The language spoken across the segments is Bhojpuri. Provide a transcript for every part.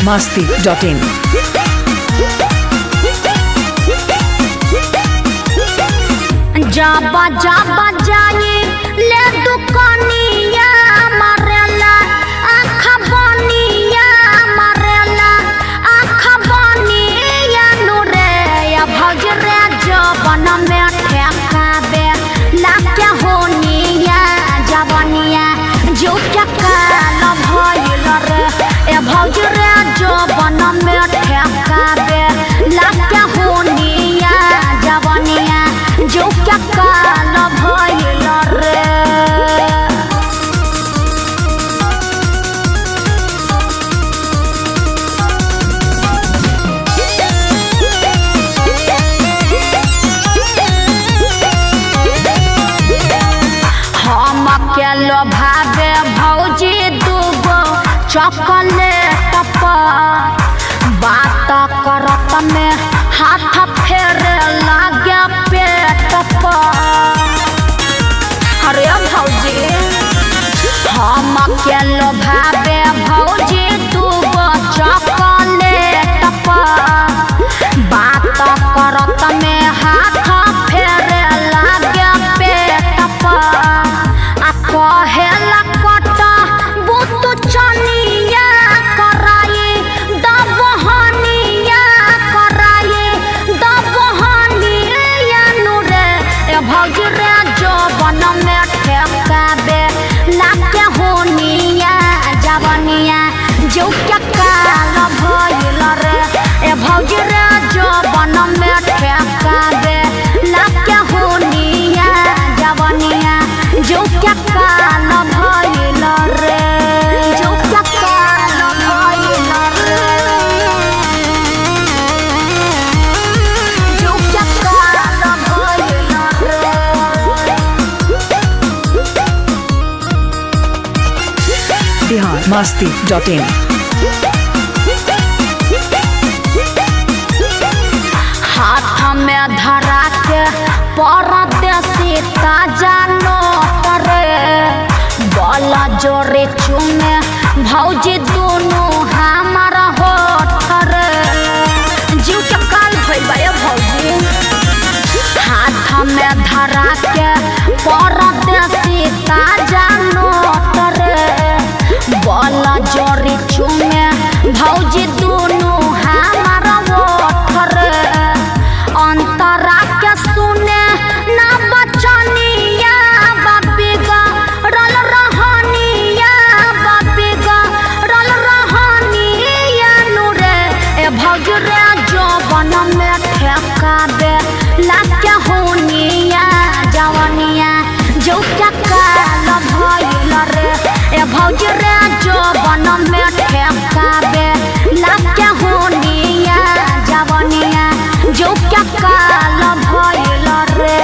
biharmasti.in जाबा जाबा जाए ले दुकानिया मारेला आँख बनिया मारेला आँख बनिया नूरे या भौज रे जबन में ठेकाबे लाके होनिया जवनिया जो क्या काल भइल रे ए भौज रे जबन में ठेकाबे लाके होनिया जवनिया जो क्या काल भइल रे हम के लोभावे भौजी दूगो चॉकलेट पर बात करत में हाथ फेरे लागे पेट पर अरे भौजी हम के लोभावे भौजी दूगो चॉकलेट पर बात करत में हाथ फेरे लागे पेट पर आ कहेला कट बुतु चनिया कराई दबहनिया कराई दबहनिया नूरे ए भौजी रे जबन में ठेकाबे लाके होनिया जवनिया जो क्या काल भइल रे ए भौजी रे जबन में ठेकाबे लाके होनिया जवनिया जो क्या काल भइल रे जो क्या काल भइल रे जो क्या काल भइल रे biharmasti.in हाथ में धरा के परदेसी ताजा नोट रे बला जोरे चुमे भौजी दोनों हमारा होठ रे जीव के काल भइल बा भौजी हाथ में धरा के परदेसी ताजा नोट रे बला जोरे चुमे भौजी दोनों हमारा होठ रे अंतरा के सुने ना बचनिया बाबीगा रल रहनिया बाबीगा रल रहनिया नूरे ए भौज रे जबन में ठेकाबे लाके होनिया जवनिया जो क्या काल भइल रे ए भौज रे जबन में ठेकाबे लाके होनिया जवनिया जो क्या काल भइल रे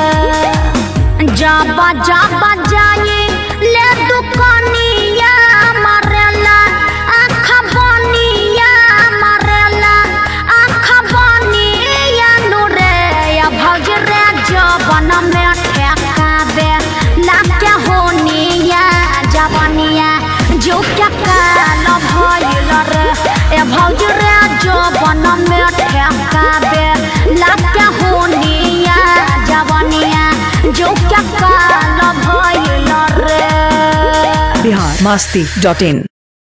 जाबा जाबा जाए ले दुकानिया मारेला आँख बनिया मारेला आँख बनिया नूरे या भौज रे जबन में ठेकाबे लाके होनिया जवनिया जो क्या काल भइल रे ए भौज रे जबन में ठेकाबे लाके होनिया जवनिया जो क्या काल भइल रे biharmasti.in